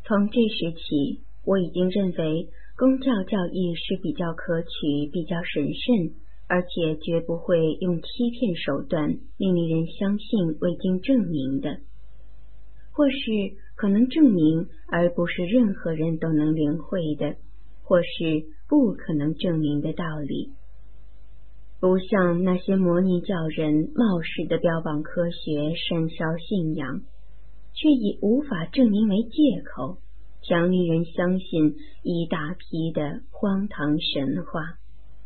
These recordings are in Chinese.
从这时起，我已经认为公教教义是比较可取、比较神圣，而且绝不会用欺骗手段令人相信未经证明的，或是可能证明而不是任何人都能领会的，或是不可能证明的道理。不像那些模拟教人冒失的标榜科学、煽销信仰，却以无法证明为借口，强令人相信一大批的荒唐神话。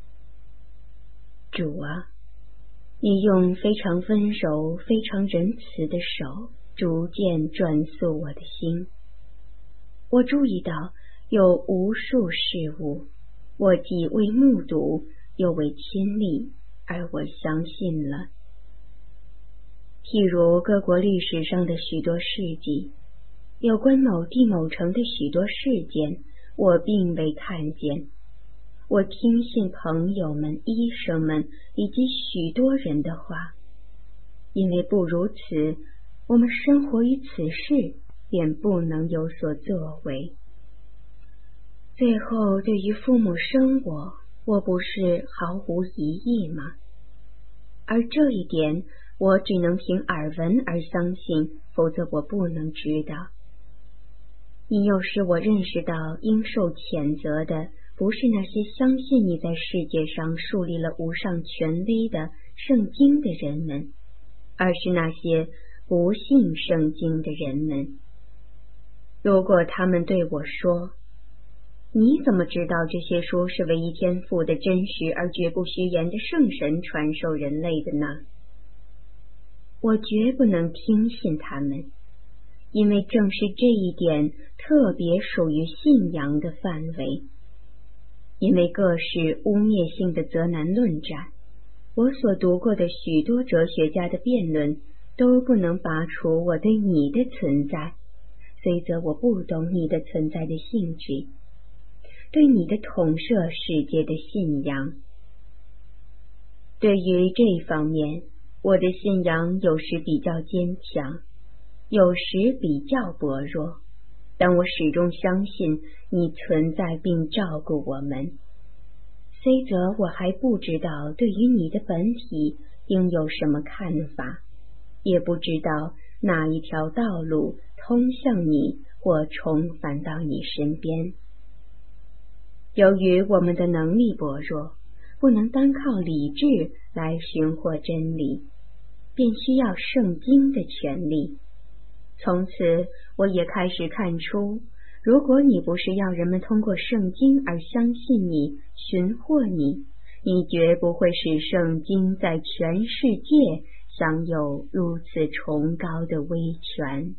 主啊，你用非常温柔、非常仁慈的手逐渐转速我的心。我注意到有无数事物，我既未目睹，又未亲历，而我相信了。譬如各国历史上的许多事迹，有关某地某城的许多事件，我并未看见。我听信朋友们、医生们以及许多人的话，因为不如此，我们生活于此世，便不能有所作为。最后，对于父母生我不是毫无疑义吗？而这一点，我只能凭耳闻而相信，否则我不能知道。你又使我认识到，应受谴责的不是那些相信你在世界上树立了无上权威的圣经的人们，而是那些不信圣经的人们。如果他们对我说，你怎么知道这些书是唯一天赋的真实而绝不虚言的圣神传授人类的呢？我绝不能听信他们，因为正是这一点特别属于信仰的范围。因为各式污蔑性的责难论战，我所读过的许多哲学家的辩论都不能拔除我对你的存在，虽则我不懂你的存在的性质，对你的统摄世界的信仰。对于这方面，我的信仰有时比较坚强，有时比较薄弱，但我始终相信你存在并照顾我们，虽则我还不知道对于你的本体应有什么看法，也不知道哪一条道路通向你或重返到你身边。由于我们的能力薄弱，不能单靠理智来寻获真理，便需要圣经的权利。从此我也开始看出，如果你不是要人们通过圣经而相信你、寻获你，你绝不会使圣经在全世界享有如此崇高的威权。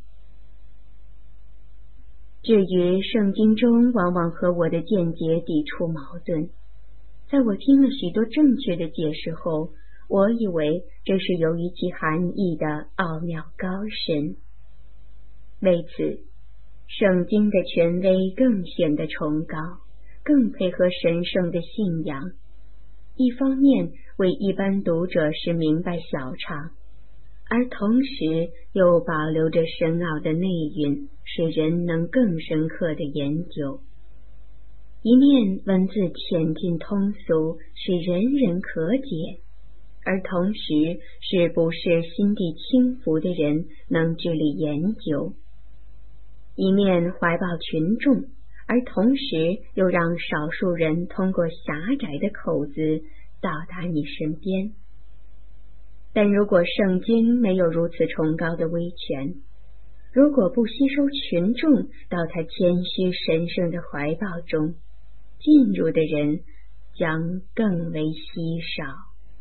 至于圣经中往往和我的见解抵触矛盾，在我听了许多正确的解释后，我以为这是由于其含义的奥妙高深。为此，圣经的权威更显得崇高，更配合神圣的信仰。一方面为一般读者是明白晓畅，而同时又保留着深奥的内蕴，使人能更深刻的研究。一面文字浅近通俗，使人人可解，而同时使不是心地轻浮的人能致力研究。一面怀抱群众，而同时又让少数人通过狭窄的口子到达你身边。但如果圣经没有如此崇高的威权，如果不吸收群众到他谦虚神圣的怀抱中，进入的人将更为稀少。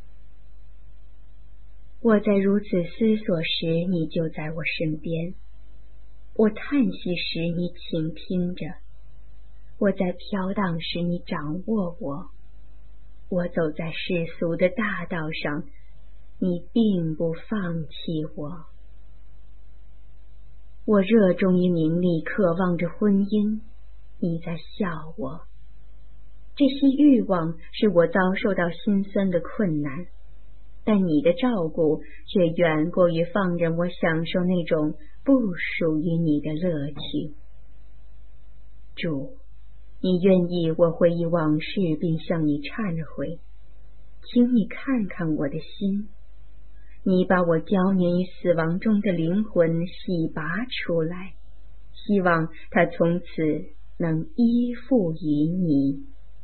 我在如此思索时，你就在我身边；我叹息时，你倾听着；我在飘荡时，你掌握我；我走在世俗的大道上，你并不放弃我。我热衷于名利，渴望着婚姻，你在笑我。这些欲望使我遭受到心酸的困难，但你的照顾却远过于放任我享受那种不属于你的乐趣。 主，你愿意我回忆往事并向你忏悔，请你看看我的心，你把我娇年于死亡中的灵魂洗拔出来，希望它从此能依附于你。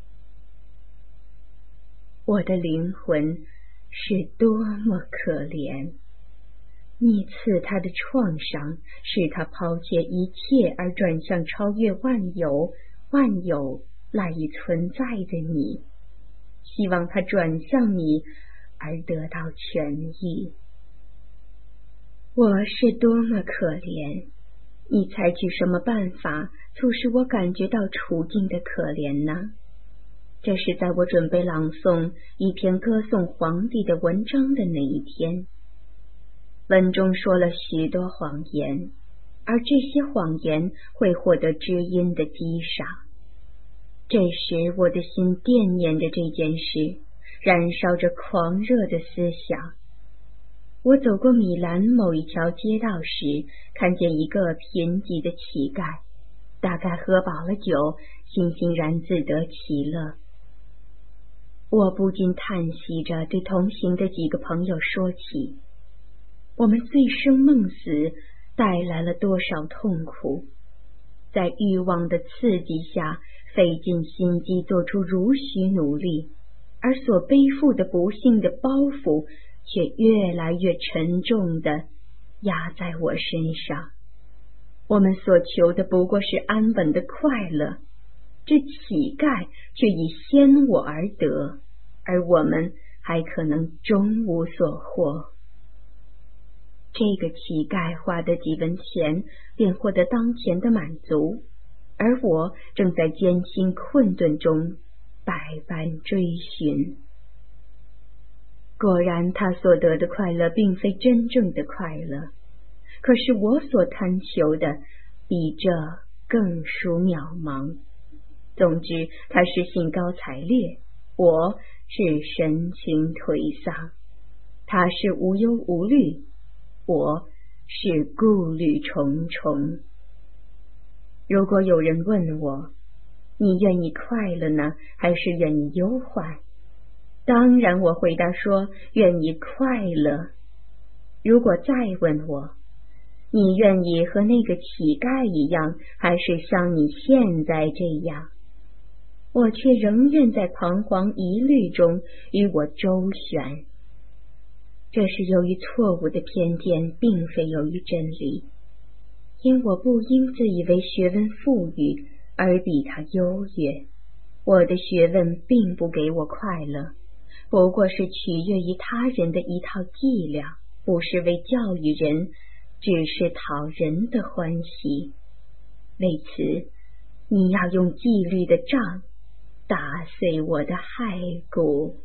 我的灵魂是多么可怜，你赐他的创伤使他抛弃一切而转向超越万有赖以存在的你，希望他转向你而得到痊愈。我是多么可怜，你采取什么办法促使我感觉到处境的可怜呢？这是在我准备朗诵一篇歌颂皇帝的文章的那一天。文中说了许多谎言，而这些谎言会获得知音的击杀。这时我的心惦念着这件事，燃烧着狂热的思想。我走过米兰某一条街道时，看见一个贫瘠的乞丐，大概喝饱了酒，欣欣然自得其乐。我不禁叹息着对同行的几个朋友说起，我们醉生梦死带来了多少痛苦，在欲望的刺激下费尽心机做出如许努力，而所背负的不幸的包袱却越来越沉重地压在我身上。我们所求的不过是安稳的快乐，这乞丐却已先我而得，而我们还可能终无所获。这个乞丐花的几文钱便获得当前的满足，而我正在艰辛困顿中百般追寻。果然他所得的快乐并非真正的快乐，可是我所贪求的比这更属渺茫。总之他是兴高采烈，我是神情颓丧；他是无忧无虑，我是顾虑重重。如果有人问我，你愿意快乐呢，还是愿意忧患？当然我回答说，愿意快乐。如果再问我，你愿意和那个乞丐一样，还是像你现在这样？我却仍愿在彷徨疑虑中与我周旋。这是由于错误的偏见，并非由于真理。因我不应自以为学问富裕而比他优越，我的学问并不给我快乐，不过是取悦于他人的一套伎俩，不是为教育人，只是讨人的欢喜。为此，你要用纪律的杖打碎我的骸骨。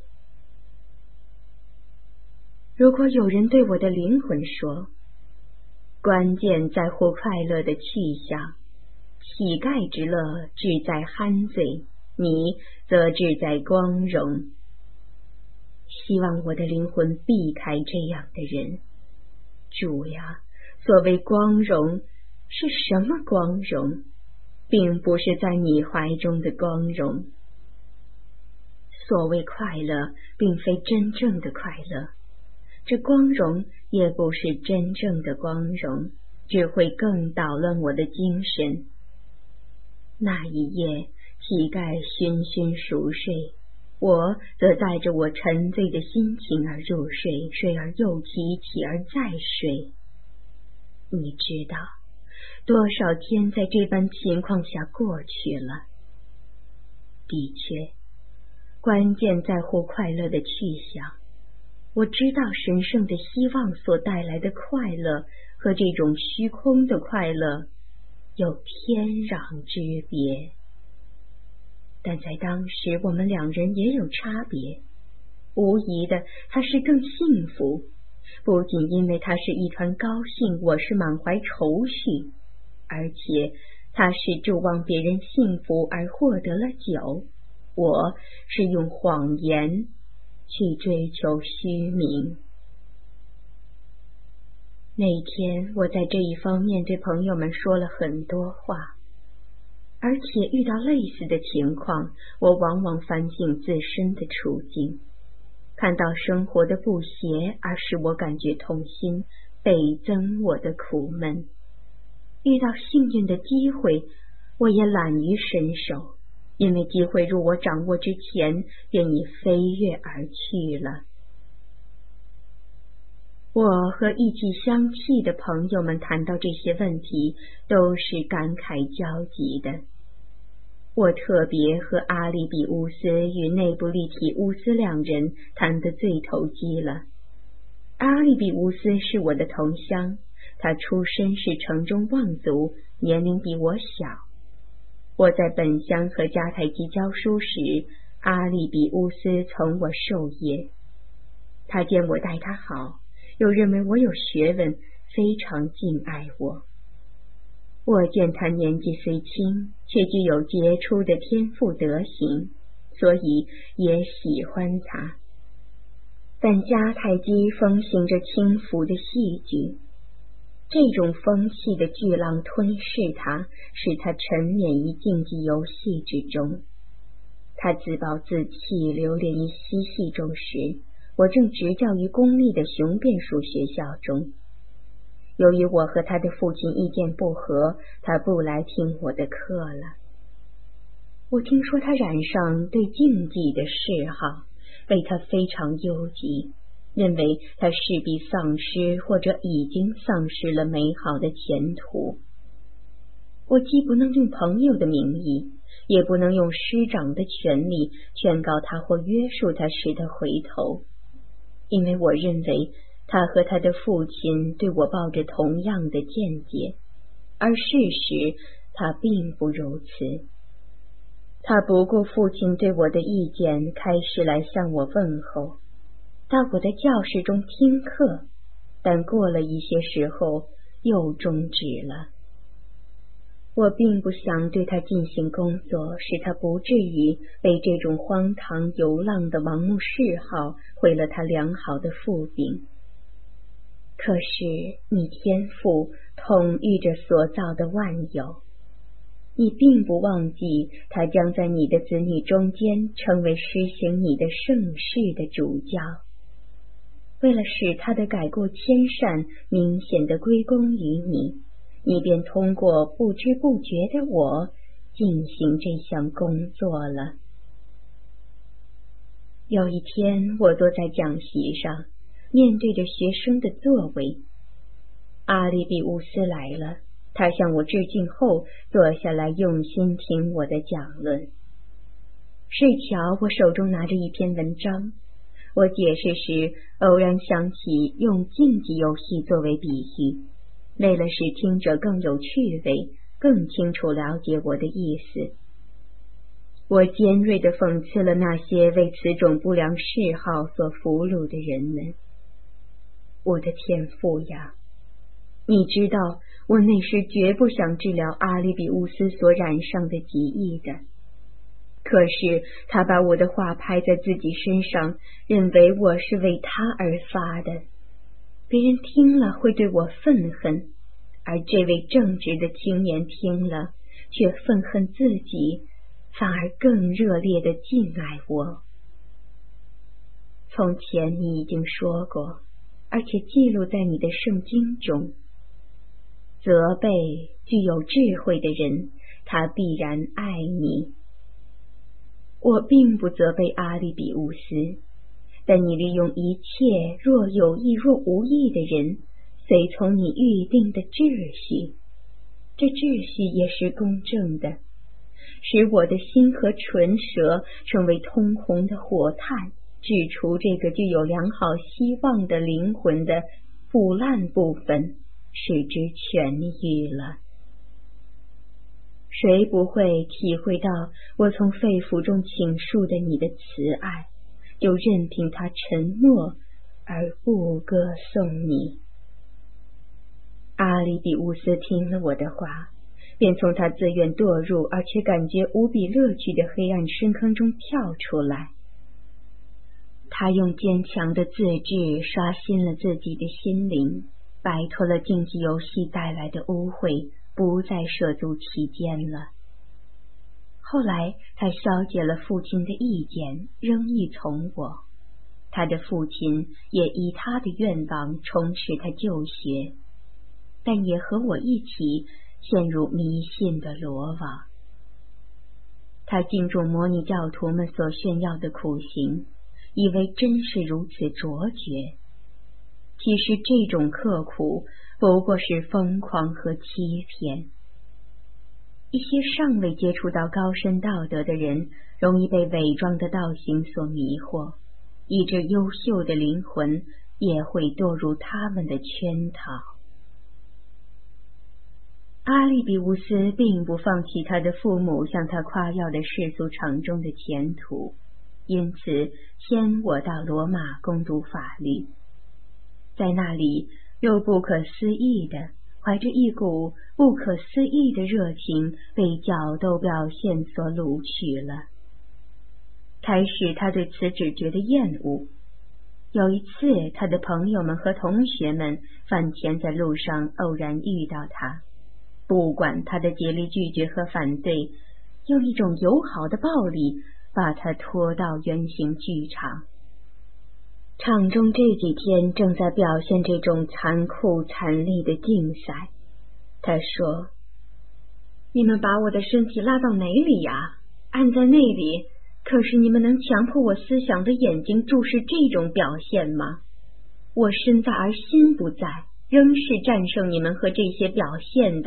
如果有人对我的灵魂说，关键在乎快乐的去向，乞丐之乐志在酣醉，你则志在光荣。希望我的灵魂避开这样的人。主呀，所谓光荣是什么光荣？并不是在你怀中的光荣。所谓快乐并非真正的快乐，这光荣也不是真正的光荣，只会更捣乱我的精神。那一夜，乞丐醺醺熟睡，我则带着我沉醉的心情而入睡，睡而又起，起而再睡。你知道多少天在这般情况下过去了？的确，关键在乎快乐的去向。我知道神圣的希望所带来的快乐和这种虚空的快乐有天壤之别，但在当时我们两人也有差别。无疑的，他是更幸福，不仅因为他是一团高兴，我是满怀愁绪，而且他是注望别人幸福而获得了酒，我是用谎言去追求虚名。那天我在这一方面对朋友们说了很多话， 而且遇到类似的情况，我往往反省自身的处境，看到生活的不协，而使我感觉痛心，倍增我的苦闷。遇到幸运的机会，我也懒于伸手，因为机会入我掌握之前，便已飞跃而去了。我和意气相契的朋友们谈到这些问题，都是感慨交集的。我特别和阿利比乌斯与内布利提乌斯两人谈得最投机了。阿利比乌斯是我的同乡，他出身是城中望族，年龄比我小。我在本乡和迦太基教书时，阿利比乌斯从我授业。他见我待他好，又认为我有学问，非常敬爱我。我见他年纪虽轻，却具有杰出的天赋德行，所以也喜欢他。但迦太基风行着轻浮的戏剧，这种风气的巨浪吞噬他，使他沉湎于竞技游戏之中。他自暴自弃，流连于嬉戏中时，我正执教于公立的雄辩术学校中。由于我和他的父亲意见不合，他不来听我的课了。我听说他染上对竞技的嗜好，为他非常忧急，认为他势必丧失或者已经丧失了美好的前途。我既不能用朋友的名义，也不能用师长的权利劝告他或约束他使他回头，因为我认为他和他的父亲对我抱着同样的见解，而事实他并不如此。他不顾父亲对我的意见，开始来向我问候，到我的教室中听课，但过了一些时候又终止了。我并不想对他进行工作，使他不至于被这种荒唐游浪的盲目嗜好毁了他良好的父柄。可是你天父统御着所造的万有，你并不忘记他将在你的子女中间成为施行你的圣事的主教。为了使他的改过迁善明显地归功于你，你便通过不知不觉的我进行这项工作了。有一天，我坐在讲席上，面对着学生的座位。阿利比乌斯来了，他向我致敬后坐下来用心听我的讲论。是巧我手中拿着一篇文章，我解释时偶然想起用竞技游戏作为比喻，为了使听者更有趣味，更清楚了解我的意思。我尖锐地讽刺了那些为此种不良嗜好所俘虏的人们。我的天父呀，你知道我那时绝不想治疗阿利比乌斯所染上的疾疫的，可是他把我的话拍在自己身上，认为我是为他而发的。别人听了会对我愤恨，而这位正直的青年听了却愤恨自己，反而更热烈地敬爱我。从前你已经说过，而且记录在你的圣经中，责备具有智慧的人，他必然爱你。我并不责备阿利比乌斯，但你利用一切若有意若无意的人，随从你预定的秩序，这秩序也是公正的，使我的心和唇舌成为通红的火炭，指除这个具有良好希望的灵魂的腐烂部分，使之痊愈了。谁不会体会到我从肺腑中倾诉的你的慈爱，就任凭他沉默而不歌颂你？阿里比乌斯听了我的话，便从他自愿堕入而且感觉无比乐趣的黑暗深坑中跳出来。他用坚强的自制刷新了自己的心灵，摆脱了竞技游戏带来的污秽，不再涉足其间了。 后来他消解了父亲的意见，仍依从我。他的父亲也以他的愿望充实他就学，但也和我一起陷入迷信的罗网。他敬重摩尼教徒们所炫耀的苦行，以为真是如此卓绝。其实这种刻苦不过是疯狂和欺骗。一些尚未接触到高深道德的人，容易被伪装的道行所迷惑，以致优秀的灵魂也会堕入他们的圈套。阿利比乌斯并不放弃他的父母向他夸耀的世俗场中的前途，因此迁我到罗马攻读法律。在那里又不可思议的怀着一股不可思议的热情，被角斗表现所掳取了。开始他对此只觉得厌恶。有一次，他的朋友们和同学们饭前在路上偶然遇到他，不管他的竭力拒绝和反对，用一种友好的暴力把他拖到圆形剧场。场中这几天正在表现这种残酷残厉的竞赛。他说：“你们把我的身体拉到哪里呀？按在那里，可是你们能强迫我思想的眼睛注视这种表现吗？我身在而心不在，仍是战胜你们和这些表现的。”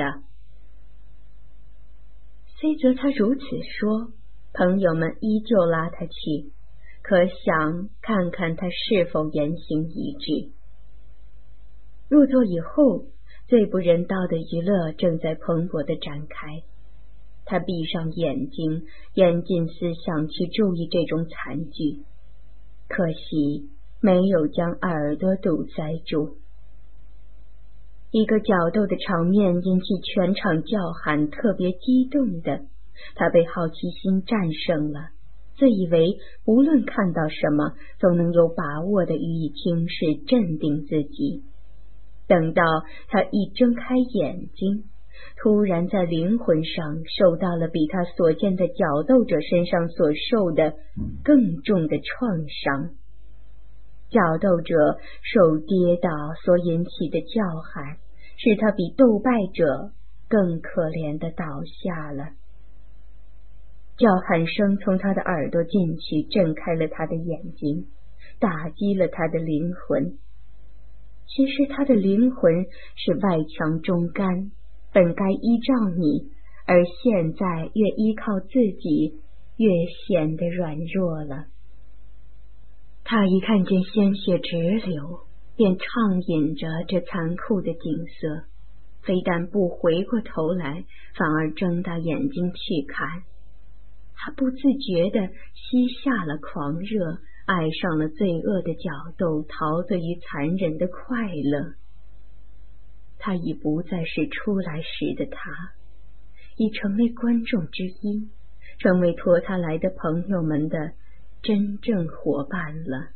虽则他如此说，朋友们依旧拉他去，可想看看他是否言行一致。入座以后，最不人道的娱乐正在蓬勃地展开。他闭上眼睛，严禁思想去注意这种惨剧，可惜没有将耳朵堵塞住。一个角斗的场面引起全场叫喊，特别激动的，他被好奇心战胜了，自以为无论看到什么，总能有把握的予以轻视，镇定自己。等到他一睁开眼睛，突然在灵魂上受到了比他所见的角斗者身上所受的更重的创伤。角斗者受跌倒所引起的叫喊，使他比斗败者更可怜地倒下了。叫喊声从他的耳朵进去，震开了他的眼睛，打击了他的灵魂。其实他的灵魂是外强中干，本该依仗你，而现在越依靠自己，越显得软弱了。他一看见鲜血直流，便畅饮着这残酷的景色，非但不回过头来，反而睁大眼睛去看。他不自觉地吸下了狂热，爱上了罪恶的角斗，陶醉于残忍的快乐。他已不再是出来时的他，已成为观众之一，成为拖他来的朋友们的真正伙伴了。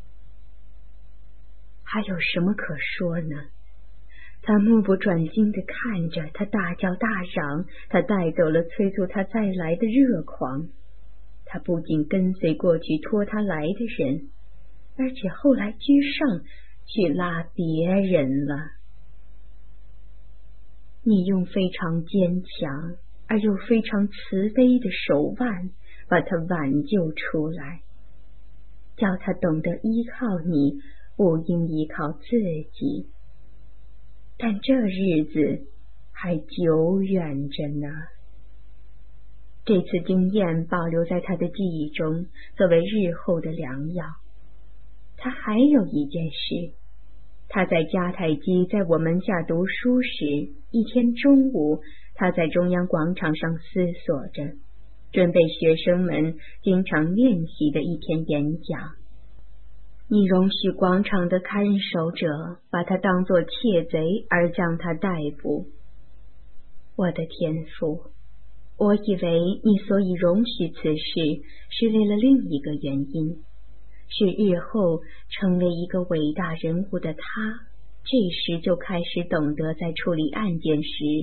还有什么可说呢？他目不转睛地看着，他大叫大嚷，他带走了催促他再来的热狂。他不仅跟随过去拖他来的人，而且后来居上去拉别人了。你用非常坚强而又非常慈悲的手腕把他挽救出来，叫他懂得依靠你，不应依靠自己。但这日子还久远着呢。这次经验保留在他的记忆中，作为日后的良药。他还有一件事，他在迦太基在我门下读书时，一天中午，他在中央广场上思索着，准备学生们经常练习的一篇演讲。你容许广场的看守者把他当作窃贼而将他逮捕。我的天父，我以为你所以容许此事是为了另一个原因，是日后成为一个伟大人物的他，这时就开始懂得在处理案件时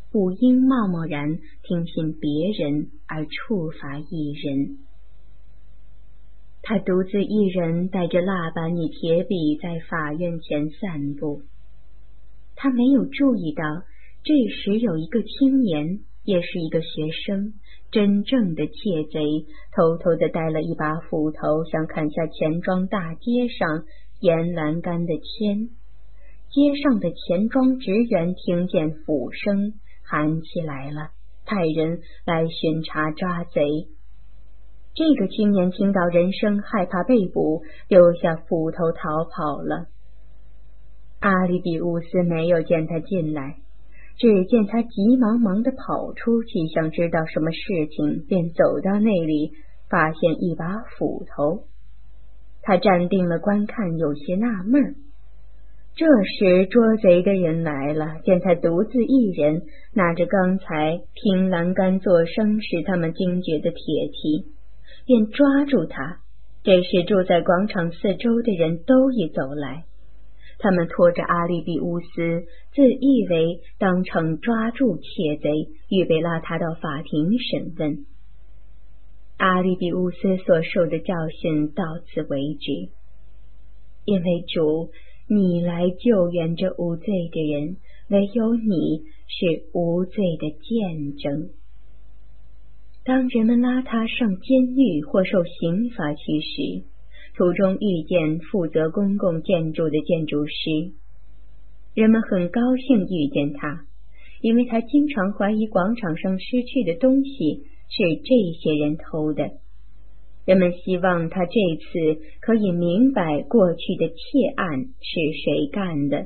不应贸贸然听信别人而处罚一人。他独自一人带着蜡板与铁笔在法院前散步。他没有注意到，这时有一个青年，也是一个学生，真正的窃贼，偷偷地带了一把斧头，想砍下钱庄大街上沿栏杆的签。街上的钱庄职员听见斧声，喊起来了，派人来巡查抓贼。这个青年听到人声，害怕被捕，丢下斧头逃跑了。阿里比乌斯没有见他进来，只见他急忙忙地跑出去，想知道什么事情，便走到那里，发现一把斧头。他站定了观看，有些纳闷。这时捉贼的人来了，见他独自一人，拿着刚才凭栏杆作声使他们惊觉的铁蹄，便抓住他。这时住在广场四周的人都已走来，他们拖着阿利比乌斯，自以为当场抓住窃贼，预备拉他到法庭审问。阿利比乌斯所受的教训到此为止，因为主，你来救援这无罪的人，唯有你是无罪的见证。当人们拉他上监狱或受刑罚去时，途中遇见负责公共建筑的建筑师。人们很高兴遇见他，因为他经常怀疑广场上失去的东西是这些人偷的。人们希望他这次可以明白过去的窃案是谁干的。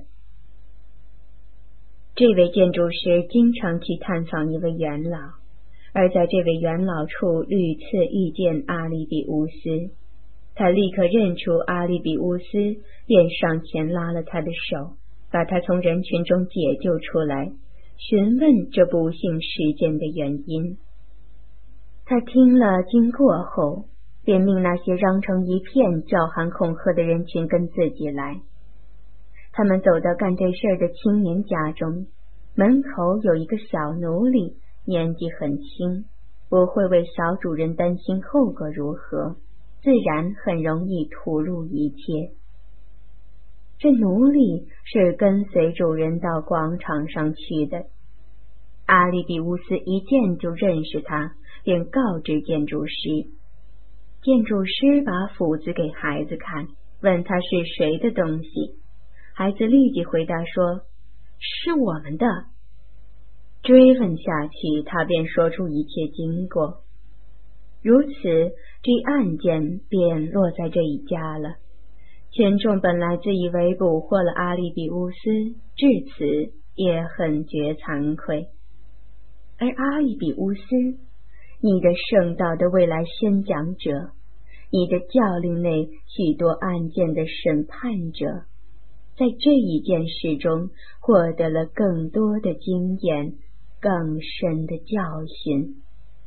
这位建筑师经常去探访一位元老，而在这位元老处屡次遇见阿里比乌斯。他立刻认出阿里比乌斯，便上前拉了他的手，把他从人群中解救出来，询问这不幸事件的原因。他听了经过后，便命那些嚷成一片叫喊恐吓的人群跟自己来。他们走到干这事的青年家中，门口有一个小奴隶，年纪很轻，不会为小主人担心后果如何，自然很容易吐露一切。这奴隶是跟随主人到广场上去的。阿里比乌斯一见就认识他，便告知建筑师。建筑师把斧子给孩子看，问他是谁的东西。孩子立即回答说，是我们的。追问下去，他便说出一切经过。如此，这案件便落在这一家了。群众本来自以为捕获了阿里比乌斯，至此也很觉惭愧。而阿里比乌斯，你的圣道的未来宣讲者，你的教令内许多案件的审判者，在这一件事中获得了更多的经验，更深的教训。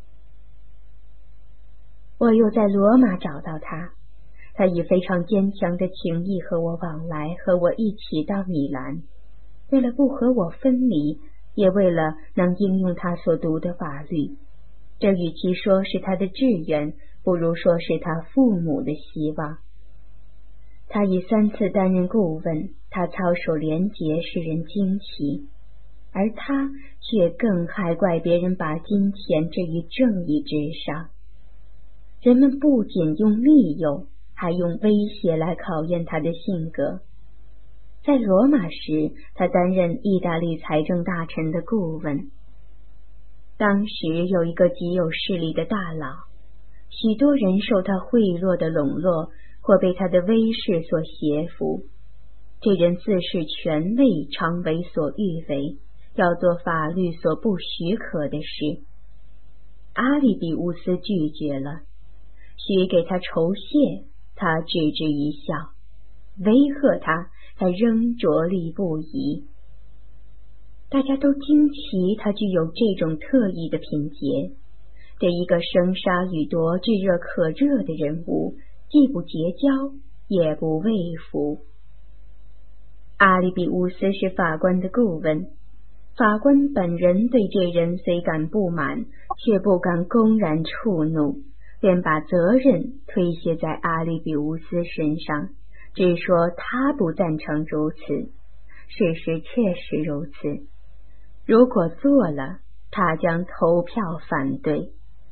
我又在罗马找到他，他以非常坚强的情谊和我往来，和我一起到米兰，为了不和我分离，也为了能应用他所读的法律。这与其说是他的志愿，不如说是他父母的希望。他已3次担任顾问，他操守廉洁，使人惊奇，而他却更害怪别人把金钱置于正义之上。人们不仅用利诱，还用威胁来考验他的性格。在罗马时，他担任意大利财政大臣的顾问。当时有一个极有势力的大佬，许多人受他贿赂的笼络，或被他的威势所胁服。这人自恃权位，常为所欲为，要做法律所不许可的事。阿里比乌斯拒绝了，许给他酬谢，他置之一笑；威吓他，他仍着力不移。大家都惊奇他具有这种特异的品节。这一个生杀予夺、炙热可热的人物，既不结交，也不畏服。阿里比乌斯是法官的顾问， 法官本人对这人虽感不满，却不敢公然触怒，便把责任推卸在阿里比乌斯身上，只说他不赞成如此。事实确实如此，如果做了，他将投票反对。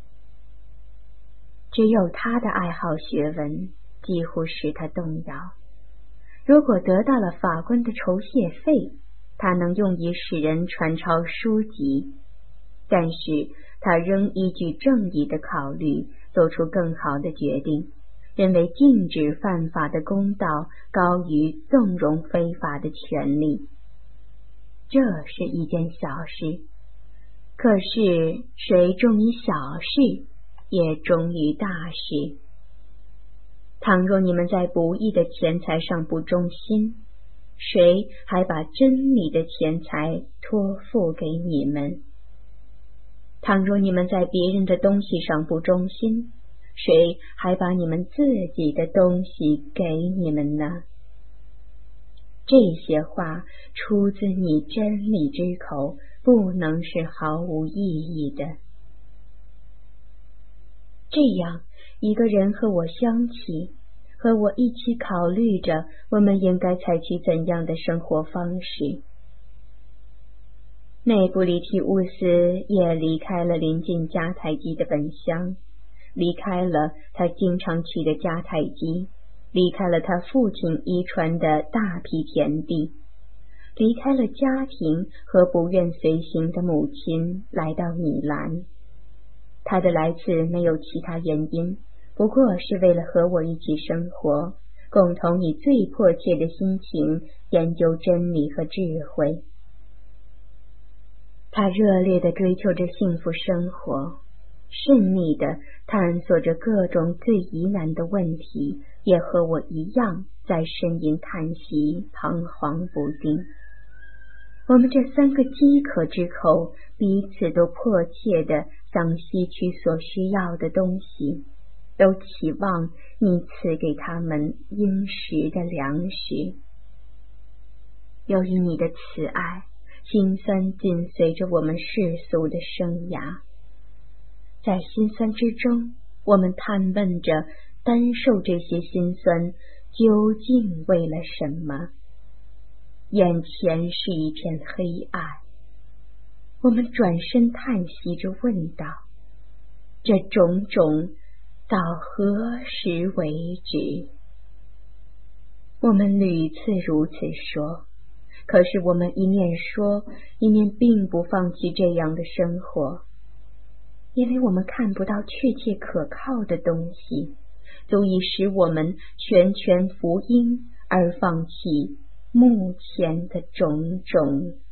只有他的爱好学问几乎使他动摇。如果得到了法官的酬谢费，他能用以使人传抄书籍，但是他仍依据正义的考虑做出更好的决定，认为禁止犯法的公道高于纵容非法的权利。这是一件小事，可是谁忠于小事，也忠于大事。倘若你们在不义的钱财上不忠心，谁还把真理的钱财托付给你们？倘若你们在别人的东西上不忠心，谁还把你们自己的东西给你们呢？这些话出自你真理之口，不能是毫无意义的。这样，一个人和我相起，和我一起考虑着我们应该采取怎样的生活方式。内布里提乌斯也离开了临近迦太基的本乡，离开了他经常去的迦太基，离开了他父亲遗传的大批田地，离开了家庭和不愿随行的母亲，来到米兰。他的来自没有其他原因，不过是为了和我一起生活，共同以最迫切的心情研究真理和智慧。他热烈地追求着幸福生活，慎密地探索着各种最疑难的问题，也和我一样在呻吟叹息，彷徨不定。我们这三个饥渴之口彼此都迫切地想吸取所需要的东西，都期望你赐给他们应食的粮食。由于你的慈爱，辛酸紧随着我们世俗的生涯。在辛酸之中，我们探问着担受这些辛酸究竟为了什么？眼前是一片黑暗，我们转身叹息着问道：这种种到何时为止？我们屡次如此说，可是我们一面说，一面并不放弃这样的生活，因为我们看不到确切可靠的东西，足以使我们全权福音而放弃目前的种种。